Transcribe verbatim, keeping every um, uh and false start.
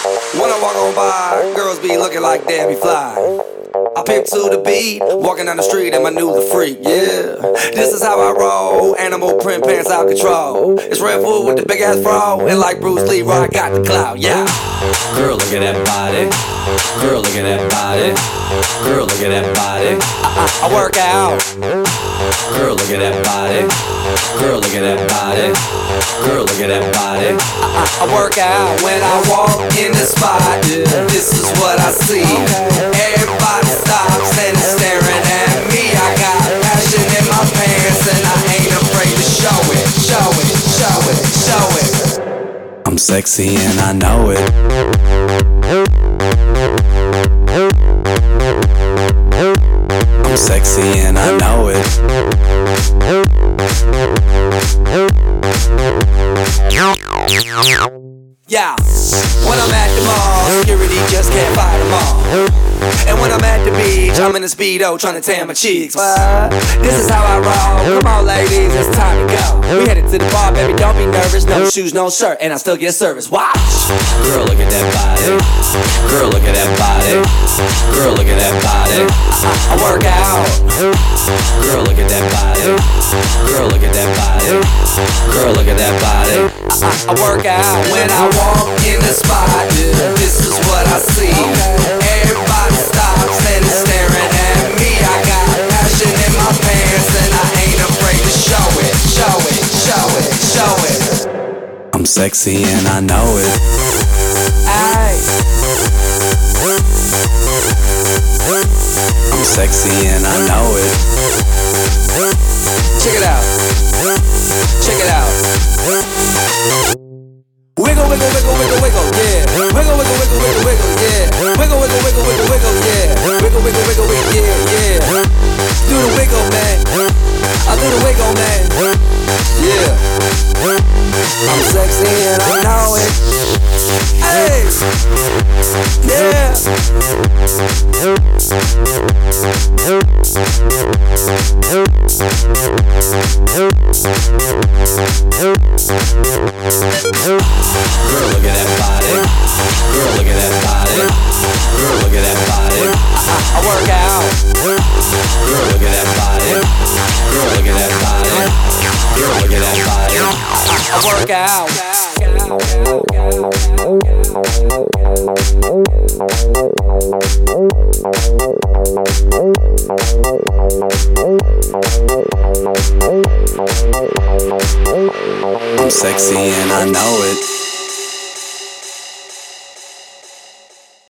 When I walk on by, girls be looking like Debbie Fly. I pimp to the beat, walking down the street and my new the freak, yeah. This is how I roll, animal print pants out control. It's Red Food with the big ass bro, and like Bruce Lee, I got the clout, yeah. Girl, look at that body. Girl, look at that body. Girl, look at that body. I, I, I work out. Girl, look at that body. Girl, look at that body. Girl, look at that body. I, I, I work out when I walk in the spot. This is what I see. Everybody stops and is staring at me. I got passion in my pants and I ain't afraid to show it. Show it, show it, show it. I'm sexy and I know it. I'm sexy and I know it. Yeah, when I'm at the mall, security just can't fight them all. And when I'm at the beach, I'm in a Speedo trying to tan my cheeks. What? This is how I roll. Come on, ladies, it's time to go. We headed to the bar, baby, don't be nervous. No shoes, no shirt, and I still get service. Watch. Girl, look at that body. Girl, look at that body. Girl, look at that body. I, I work out. Girl, look at that body. Girl, look at that body. Girl, look at that body. I, I, I work out when I walk in the spot. This is what I see. Everybody stops and is staring at me. I got passion in my pants and I ain't afraid to show it. Show it, show it, show it. I'm sexy and I know it. Aye. I'm sexy and I know it. Check it out. Check it out. Wiggle, wiggle, wiggle, wiggle, wiggle, yeah. Wiggle, wiggle, wiggle, wiggle, wiggle, yeah. Wiggle, wiggle, wiggle, wiggle, wiggle, yeah. Wiggle, wiggle, wiggle, wiggle, yeah, yeah. Do the wiggle, man. I do the wiggle, man. Yeah. I'm sexy and I know it. Hey. Yeah. Girl, look at that body. Girl, look at that body. Girl, look at that body. I, I work out. Girl, look at that body. Girl, look at that body. Girl, look at that body. I, I work out. I'm sexy and I know it.